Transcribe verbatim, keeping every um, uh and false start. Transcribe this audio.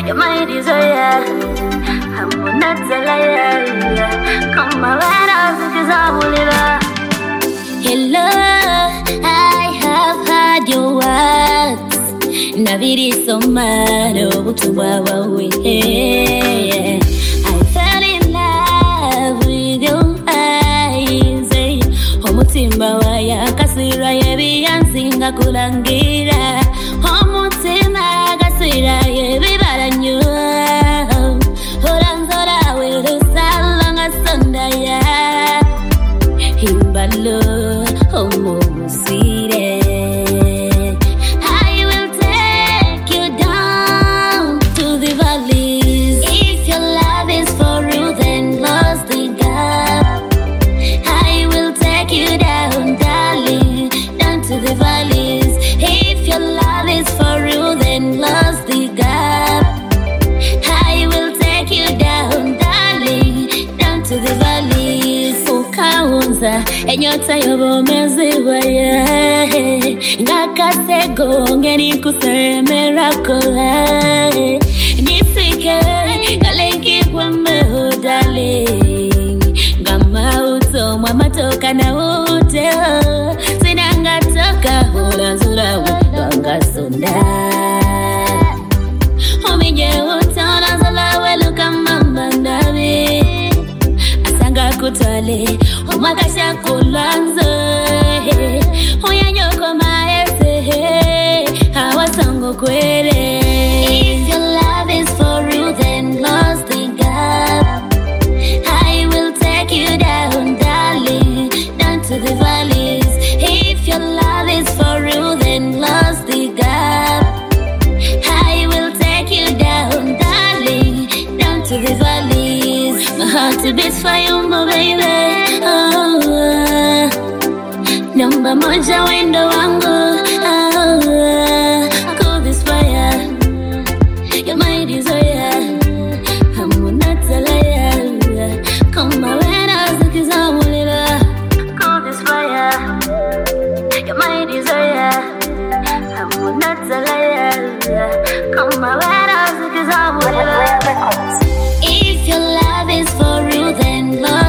You're my desire. I'm not a liar. Come around us because I will live. Hello, I have heard your words. Naviri so mad over to our way. I fell in love with your eyes. Homutimba waya kasira yebi yansinga kulangira. Homutimba kasira yebi baranyua. Horanzora weru salanga sondaya. Himbalo homusire. I will take you down to the valleys. If your love is for real, then lost the gap. I will take you down, darling, down to the valleys. If your love is for real, then lost the gap. I will take you down, darling, down to the valleys. Ukaunza enyota yobomeziwa ye ngakasego ngeni kusemera kola nisike galenki kwa meho darling ngamauto mwamatoka na ute sinangatoka hula zura wanga sonda Ominye utona zala welu kama mandavi Asanga kutale Omakasha kulanzo Oyanyoko maese Hawasango kwere If your love is for real then lost the gap I will take you down darling Down to the valleys If your love is for real then lost the gap I will take you down darling Down to the valleys My heart beats for you my baby Oh, number moja wendo wangu oh, cool this fire You're my desire I'm not a liar Come around us because I'm a little Cool this fire You're my desire I'm not a liar Come around us because I'm a little If your love is for real then love